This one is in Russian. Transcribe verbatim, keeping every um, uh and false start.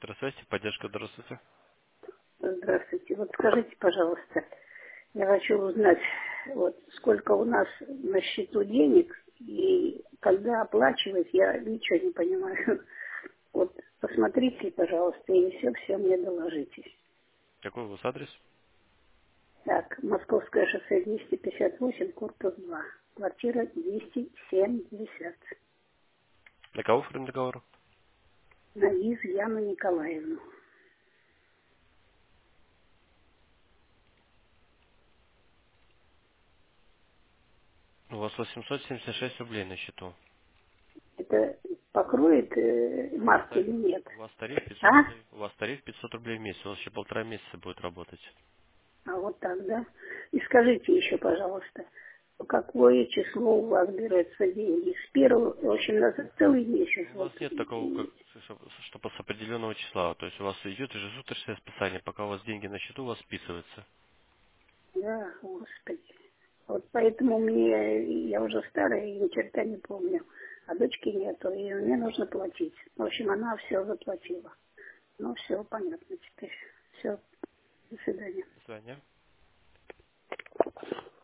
Центр связи, поддержка, здравствуйте. Здравствуйте. Вот скажите, пожалуйста, я хочу узнать, вот сколько у нас на счету денег и когда оплачивать, я ничего не понимаю. Вот посмотрите, пожалуйста, и все-все мне доложитесь. Какой у вас адрес? Так, Московское шоссе двести пятьдесят восемь, корпус два, квартира двести семьдесят. На кого оформлен договор? На ВИЗ Яну Николаевну. У вас восемьсот семьдесят шесть рублей на счету. Это покроет э, У вас, март или тариф, нет? у вас тариф пятьсот А? рублей. У вас тариф пятьсот рублей в месяц. У вас еще полтора месяца будет работать. А вот так, да? И скажите еще, пожалуйста, какое число у вас берется деньги? С первого, в общем, на целый месяц. У вас Вот. нет такого, как чтобы с определенного числа. То есть у вас идет ежесуточное списание. Пока у вас деньги на счету, у вас списывается. Да, господи. Вот поэтому мне, я уже старая и ни черта не помню. А дочки нету, и мне нужно платить. В общем, она все заплатила. Ну, все, понятно теперь. Все, до свидания. До свидания.